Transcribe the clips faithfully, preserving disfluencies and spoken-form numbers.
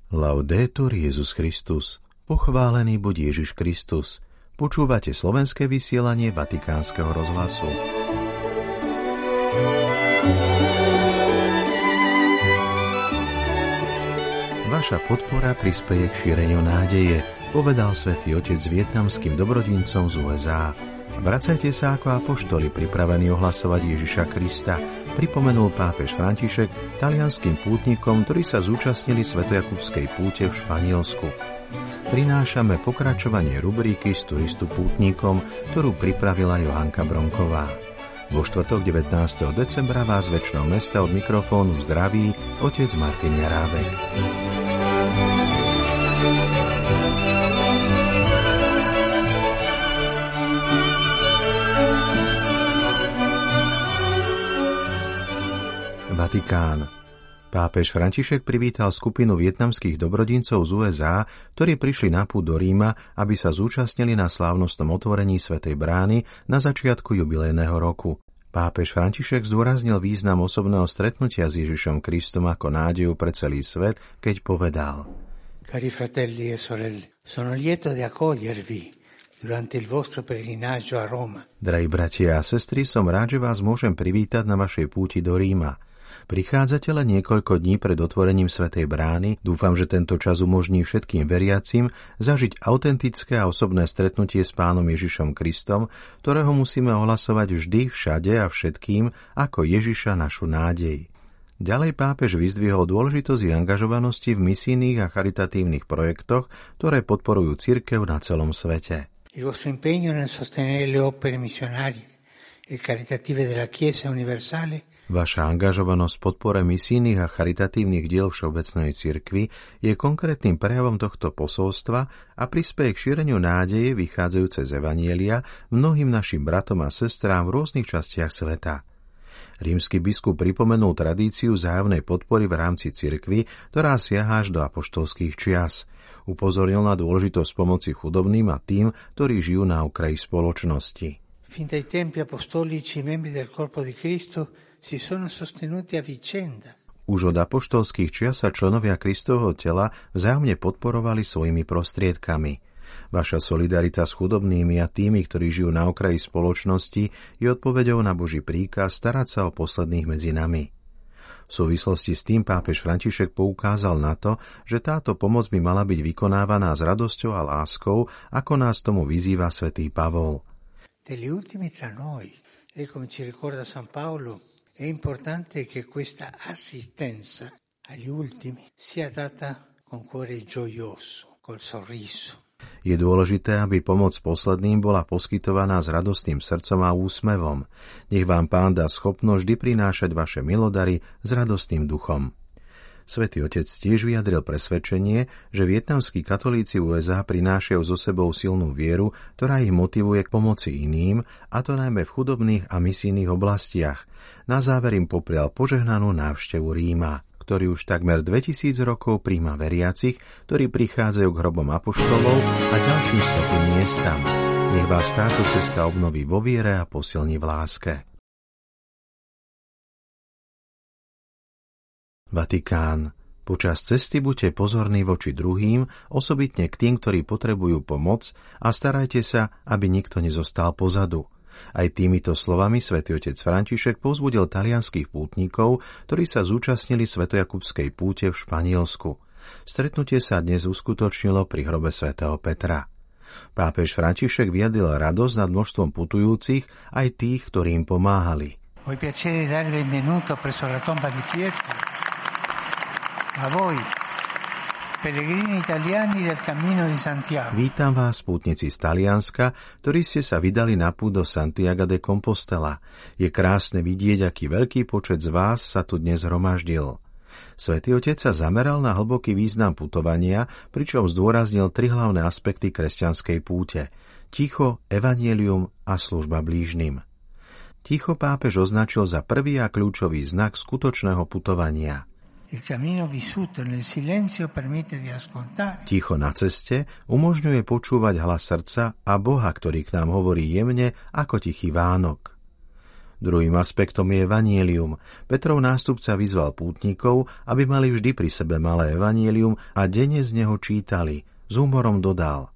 Laudetur Jesus Christus. Pochválený buď Ježiš Kristus. Počúvate slovenské vysielanie Vatikánskeho rozhlasu. Vaša podpora prispeje k šíreniu nádeje, povedal svätý Otec vietnamským dobrodincom z ú es á. Vracajte sa ako apoštoli pripravení ohlasovať Ježiša Krista, pripomenul pápež František talianským pútnikom, ktorí sa zúčastnili Svetojakubskej púte v Španielsku. Prinášame pokračovanie rubriky Z turistu pútnikom, ktorú pripravila Johanka Bronková. Vo štvrtok devätnásteho decembra vás z večného mesta od mikrofónu zdraví otec Martin Jarábek. Vatikán. Pápež František privítal skupinu vietnamských dobrodincov z ú es á, ktorí prišli na púť do Ríma, aby sa zúčastnili na slávnostnom otvorení Svätej brány na začiatku jubilejného roku. Pápež František zdôraznil význam osobného stretnutia s Ježišom Kristom ako nádeju pre celý svet, keď povedal: Cari fratelli e sorelle, sono lieto di accogliervi durante il vostro pellegrinaggio a Roma. Drahí bratia a sestry, som rád, že vás môžem privítať na vašej púti do Ríma. Prichádzate len niekoľko dní pred otvorením Svätej brány. Dúfam, že tento čas umožní všetkým veriacim zažiť autentické a osobné stretnutie s Pánom Ježišom Kristom, ktorého musíme ohlasovať vždy, všade a všetkým ako Ježiša našu nádej. Ďalej pápež vyzdvihol dôležitosť angažovanosti v misijných a charitatívnych projektoch, ktoré podporujú cirkev na celom svete. Il vostro impegno nel sostenere le opere missionarie e caritative della Chiesa universale. Vaša angažovanosť v podpore misijných a charitatívnych diel Všeobecnej cirkvi je konkrétnym prejavom tohto posolstva a prispieje k šíreniu nádeje vychádzajúce z Evanjelia mnohým našim bratom a sestrám v rôznych častiach sveta. Rímsky biskup pripomenul tradíciu vzájomnej podpory v rámci cirkvi, ktorá siahá až do apoštolských čias. Upozornil na dôležitosť pomoci chudobným a tým, ktorí žijú na okraji spoločnosti. Fin dai tempi apostolici i membri del corpo di Cristo si sono sostenuti a vicenda. Už od apoštolských čias sa členovia Kristovho tela vzájomne podporovali svojimi prostriedkami. Vaša solidarita s chudobnými a tými, ktorí žijú na okraji spoločnosti, je odpoveďou na Boží príkaz starať sa o posledných medzi nami. V súvislosti s tým pápež František poukázal na to, že táto pomoc by mala byť vykonávaná s radosťou a láskou, ako nás tomu vyzýva svätý Pavol. Degli ultimi tra noi, e come ci ricorda San Paolo, è importante che questa assistenza agli ultimi sia data con cuore gioioso, col sorriso. Je dôležité, aby pomoc posledným bola poskytovaná s radostným srdcom a úsmevom. Nech vám Pán dá schopnosť vždy prinášať vaše milodary s radostným duchom. Svätý Otec tiež vyjadril presvedčenie, že vietnamskí katolíci v ú es á prinášajú so sebou silnú vieru, ktorá ich motivuje k pomoci iným, a to najmä v chudobných a misijných oblastiach. Na záver im poprial požehnanú návštevu Ríma, ktorý už takmer dvetisíc rokov prijíma veriacich, ktorí prichádzajú k hrobom apoštolov a ďalším svätým miestam. Nech vás táto cesta obnoví vo viere a posilní v láske. Vatikán. Počas cesty buďte pozorní voči druhým, osobitne k tým, ktorí potrebujú pomoc, a starajte sa, aby nikto nezostal pozadu. Aj týmito slovami svätý otec František povzbudil talianských pútnikov, ktorí sa zúčastnili Svetojakubskej púte v Španielsku. Stretnutie sa dnes uskutočnilo pri hrobe svätého Petra. Pápež František vyjadril radosť nad množstvom putujúcich, aj tých, ktorí im pomáhali. Ho il piacere di dare il benvenuto presso la tomba di Pietro. A voi, pellegrini italiani del Cammino di Santiago. Vítam vás, pútnici z Talianska, ktorí ste sa vydali na púť do Santiaga de Compostela. Je krásne vidieť, aký veľký počet z vás sa tu dnes zhromaždil. Svätý Otec sa zameral na hlboký význam putovania, pričom zdôraznil tri hlavné aspekty kresťanskej púte: ticho, evanjelium a služba blížnym. Ticho pápež označil za prvý a kľúčový znak skutočného putovania. Ticho na ceste umožňuje počúvať hlas srdca a Boha, ktorý k nám hovorí jemne ako tichý Vánok. Druhým aspektom je evanjelium. Petrov nástupca vyzval pútnikov, aby mali vždy pri sebe malé evanjelium a denne z neho čítali. S humorom dodal: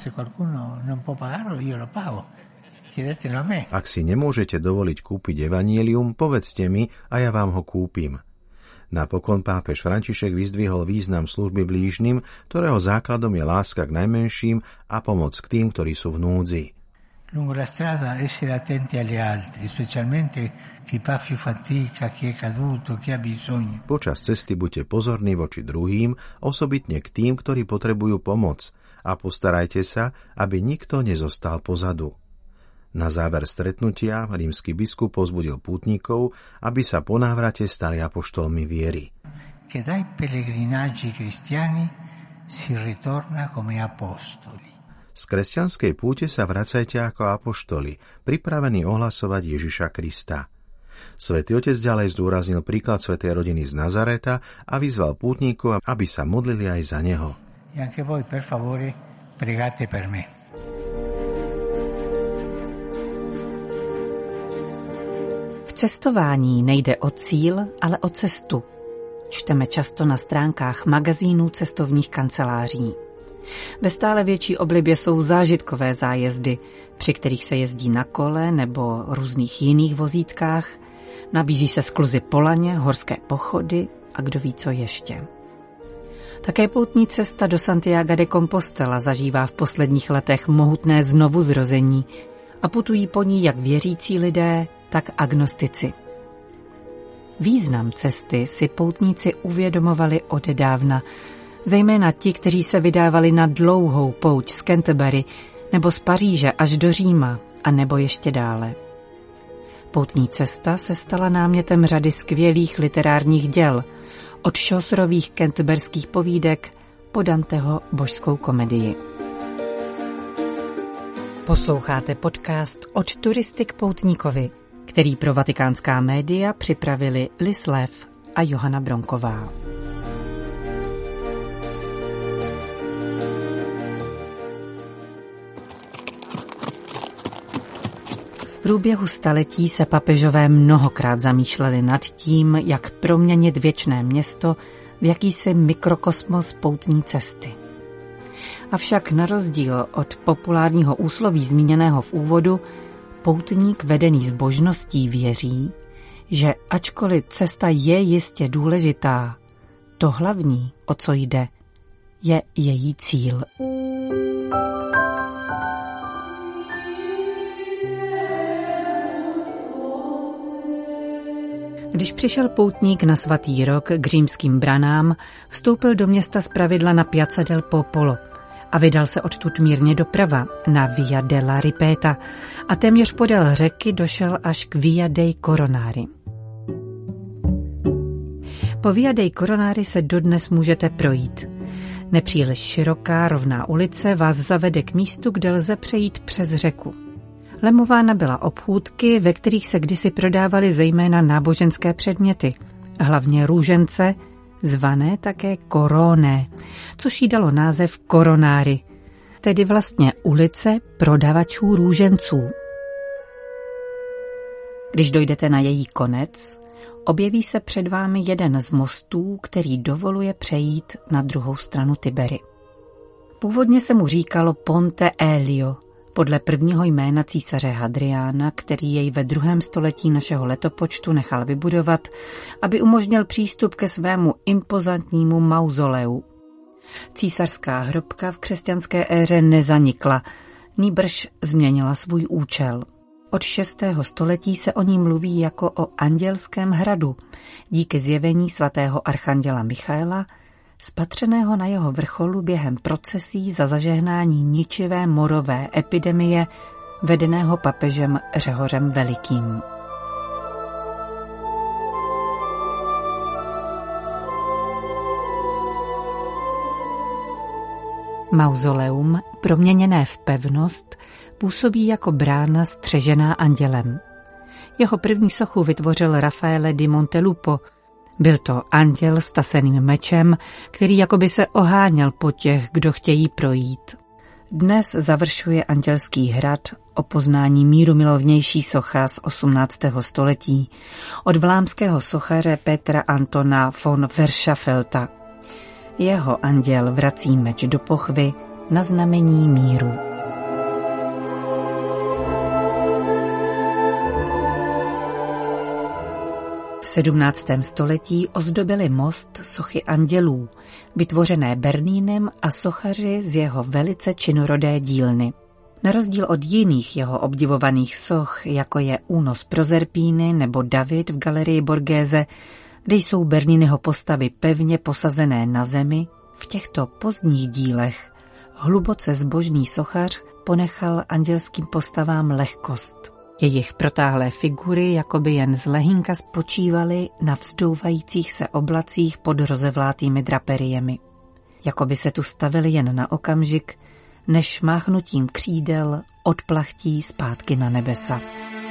Ak si nemôžete dovoliť kúpiť evanjelium, povedzte mi a ja vám ho kúpim. Napokon pápež František vyzdvihol význam služby blížnym, ktorého základom je láska k najmenším a pomoc k tým, ktorí sú v núdzi. Lungo la strada essere attenti agli altri, specialmente chi fa più fatica, chi è caduto, chi ha bisogno. Počas cesty buďte pozorní voči druhým, osobitne k tým, ktorí potrebujú pomoc, a postarajte sa, aby nikto nezostal pozadu. Na záver stretnutia rímsky biskup povzbudil pútnikov, aby sa po návrate stali apoštolmi viery. Che dai pellegrinaggi cristiani si ritorna come apostoli. Z kresťanskej púte sa vracajte ako apoštoli, pripravení ohlasovať Ježiša Krista. Svätý Otec ďalej zdôraznil príklad svätej rodiny z Nazareta a vyzval pútnikov, aby sa modlili aj za neho. E anche voi, per favore, pregate per me. V cestování nejde o cíl, ale o cestu. Čteme často na stránkách magazínů cestovních kanceláří. Ve stále větší oblibě jsou zážitkové zájezdy, při kterých se jezdí na kole nebo různých jiných vozítkách, nabízí se skluzy po laně, horské pochody a kdo ví co ještě. Také poutní cesta do Santiaga de Compostela zažívá v posledních letech mohutné znovuzrození a putují po ní jak věřící lidé, tak agnostici. Význam cesty si poutníci uvědomovali odedávna, zejména ti, kteří se vydávali na dlouhou pouť z Canterbury nebo z Paříže až do Říma a nebo ještě dále. Poutní cesta se stala námětem řady skvělých literárních děl, od Chaucerových canterberských povídek po Danteho Božskou komedii. Posloucháte podcast Od turisty k poutníkovi, který pro vatikánská média připravili Liz Lev a Johana Bronková. V průběhu staletí se papežové mnohokrát zamýšleli nad tím, jak proměnit věčné město v jakýsi mikrokosmos poutní cesty. Avšak na rozdíl od populárního úsloví zmíněného v úvodu, poutník vedený zbožností věří, že ačkoliv cesta je jistě důležitá, to hlavní, o co jde, je její cíl. Když přišel poutník na svatý rok k římským branám, vstoupil do města zpravidla na Piazza del Popolo a vydal se odtud mírně doprava na Via della Ripeta a téměř podél řeky došel až k Via dei Coronari. Po Via dei Coronari se dodnes můžete projít. Nepříliš široká rovná ulice vás zavede k místu, kde lze přejít přes řeku. Lemována byla obchůdky, ve kterých se kdysi prodávaly zejména náboženské předměty, hlavně růžence, zvané také koroné, což jí dalo název koronáry, tedy vlastně ulice prodavačů růženců. Když dojdete na její konec, objeví se před vámi jeden z mostů, který dovoluje přejít na druhou stranu Tibery. Původně se mu říkalo Ponte Elio, podle prvního jména císaře Hadriána, který jej ve druhém století našeho letopočtu nechal vybudovat, aby umožnil přístup ke svému impozantnímu mauzoleu. Císařská hrobka v křesťanské éře nezanikla, nýbrž změnila svůj účel. Od šestého století se o ní mluví jako o andělském hradu, díky zjevení svatého archanděla Michaela, spatřeného na jeho vrcholu během procesí za zažehnání ničivé morové epidemie vedeného papežem Řehořem Velikým. Mauzoleum, proměněné v pevnost, působí jako brána střežená andělem. Jeho první sochu vytvořil Raffaele di Montelupo. Byl to anděl s taseným mečem, který jakoby se oháněl po těch, kdo chtějí projít. Dnes završuje Andělský hrad o poznání mírumilovnější socha z osmnáctého století od vlámského sochaře Petra Antona von Verschaffelta. Jeho anděl vrací meč do pochvy na znamení míru. V sedmnáctém století ozdobili most sochy andělů, vytvořené Berninem a sochaři z jeho velice činorodé dílny. Na rozdíl od jiných jeho obdivovaných soch, jako je Únos Prozerpíny nebo David v galerii Borghese, kde jsou Berniniho postavy pevně posazené na zemi, v těchto pozdních dílech hluboce zbožný sochař ponechal andělským postavám lehkost. Jejich protáhlé figury jakoby jen zlehínka spočívaly na vzdouvajících se oblacích pod rozevlátými draperiemi. Jakoby se tu stavili jen na okamžik, než máchnutím křídel odplachtí zpátky na nebesa.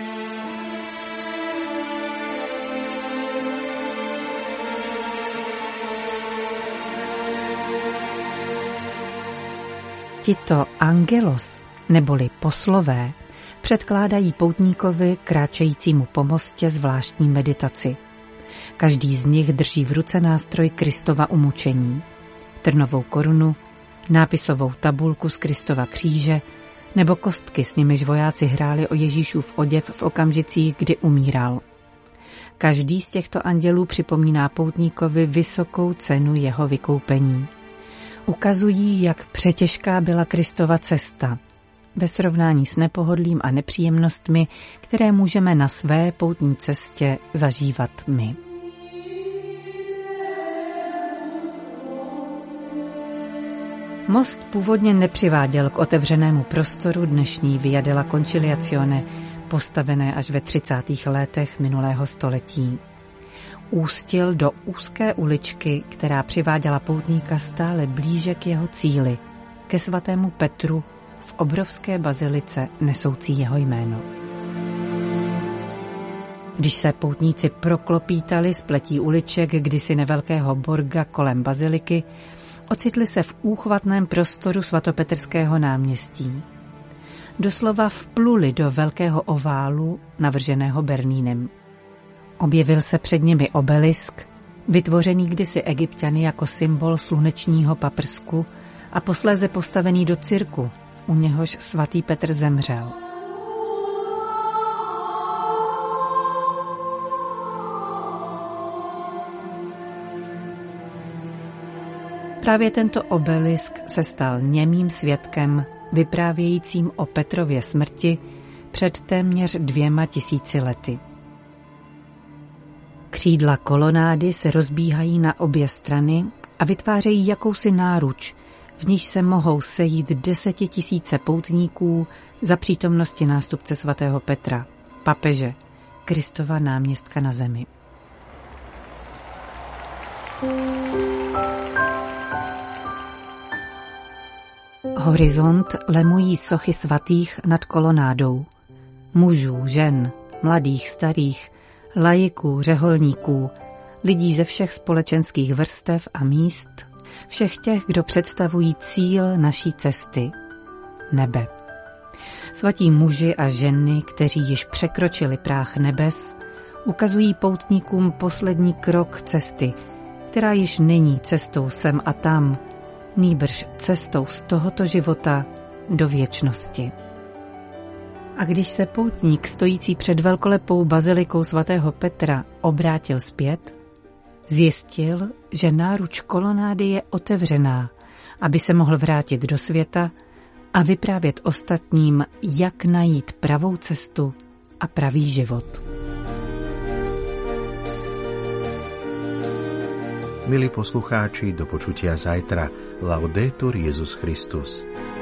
Tito angelos, neboli poslové, předkládají poutníkovi kráčejícímu po mostě zvláštní meditaci. Každý z nich drží v ruce nástroj Kristova umučení, trnovou korunu, nápisovou tabulku z Kristova kříže nebo kostky, s nimiž vojáci hráli o Ježíšův oděv v okamžicích, kdy umíral. Každý z těchto andělů připomíná poutníkovi vysokou cenu jeho vykoupení. Ukazují, jak přetěžká byla Kristova cesta, ve srovnání s nepohodlím a nepříjemnostmi, které můžeme na své poutní cestě zažívat my. Most původně nepřiváděl k otevřenému prostoru dnešní Via della Conciliazione, postavené až ve třicátých letech minulého století. Ústil do úzké uličky, která přiváděla poutníka stále blíže k jeho cíli, ke svatému Petru v obrovské bazilice nesoucí jeho jméno. Když se poutníci proklopítali z pletí uliček kdysi nevelkého borga kolem baziliky, ocitli se v úchvatném prostoru svatopetrského náměstí. Doslova vpluli do velkého oválu, navrženého Berninem. Objevil se před nimi obelisk, vytvořený kdysi Egypťany jako symbol slunečního paprsku a posléze postavený do cirku, u něhož svatý Petr zemřel. Právě tento obelisk se stal němým svědkem vyprávějícím o Petrově smrti před téměř dvěma tisíci lety. Křídla kolonády se rozbíhají na obě strany a vytvářejí jakousi náruč, v níž se mohou sejít desetitisíce poutníků za přítomnosti nástupce svatého Petra, papeže, Kristova náměstka na zemi. Horizont lemují sochy svatých nad kolonádou. Mužů, žen, mladých, starých, laiků, řeholníků, lidí ze všech společenských vrstev a míst, všech těch, kdo představují cíl naší cesty, nebe. Svatí muži a ženy, kteří již překročili práh nebes, ukazují poutníkům poslední krok cesty, která již není cestou sem a tam, nýbrž cestou z tohoto života do věčnosti. A když se poutník stojící před velkolepou bazilikou svatého Petra obrátil zpět, zjistil, že náruč kolonády je otevřená, aby se mohl vrátit do světa a vyprávět ostatním, jak najít pravou cestu a pravý život. Milí poslucháči, do počutia zajtra. Laudetur Jesus Christus.